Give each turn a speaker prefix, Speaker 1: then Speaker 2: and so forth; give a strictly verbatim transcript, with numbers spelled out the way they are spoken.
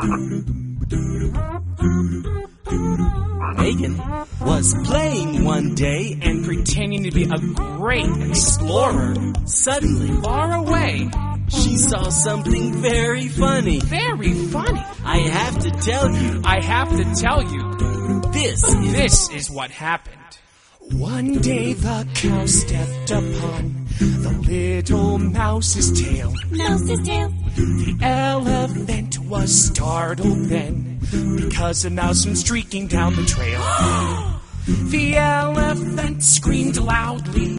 Speaker 1: Megan was playing one day
Speaker 2: and pretending to be a great explorer.
Speaker 1: Suddenly,
Speaker 2: Far away.
Speaker 1: she saw something very funny.
Speaker 2: Very funny.
Speaker 1: I have to tell you,
Speaker 2: I have to tell you,
Speaker 1: this is...
Speaker 2: this is what happened. One day the cow stepped upon the little mouse's tail.
Speaker 3: Mouse's tail.
Speaker 2: The elephant was startled then, because a mouse went streaking down the trail. The elephant screamed loudly.